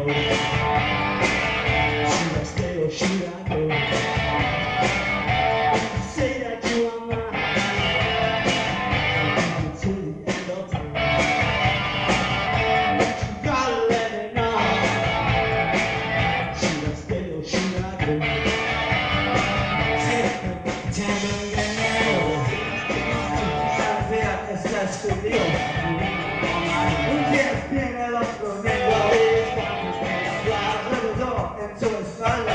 Should I stay or should I go? Say that you are mine until the end of time. You gotta let me know. Should I stay or should I go? Estás conmigo. Un día viene el otro negro y estamos en hablar alrededor en tu espalda.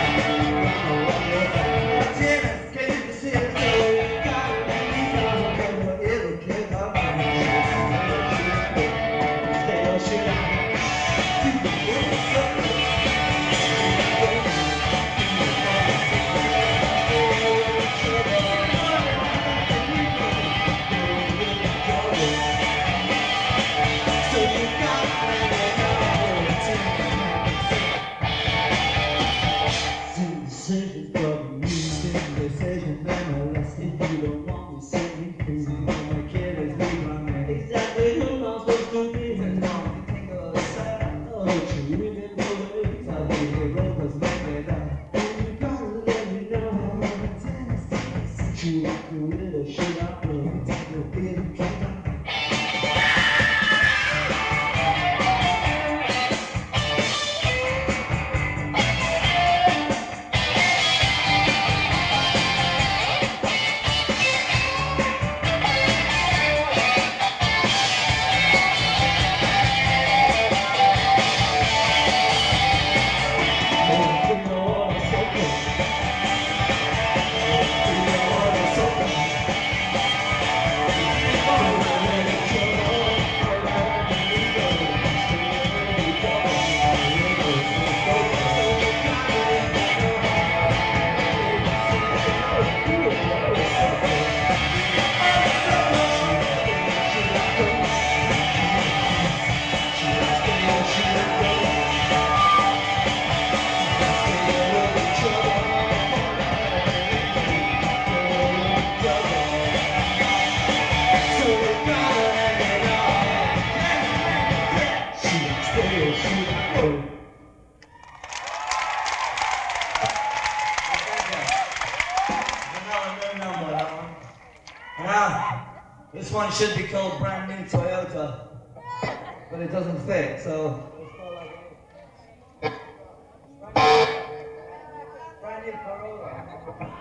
Tienes que decir que cada día pero él queda mal. Pero será decisions, but you make decisions and unless if you don't want me, set me free. My kid is leave my man. Exactly who am I supposed to be? And now you think of the side. Oh, you really know it. I'll be here, cause make it up. You gotta let me know. Should I do it or should I go? You'll be in trouble. This one should be called Brand New Toyota, but it doesn't fit, so Brand New Corolla.